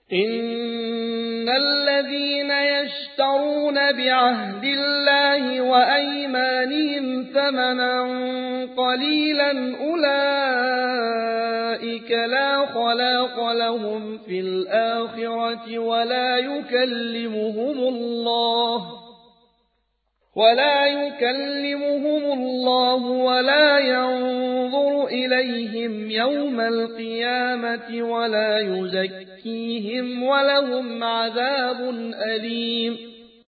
إن الذين يشترون بعهد الله وأيمانهم ثمنا قليلا أولئك لا خلاق لهم في الآخرة ولا يكلمهم الله ولا ينظر إليهم يوم القيامة ولا يزكيهم ولهم عذاب أليم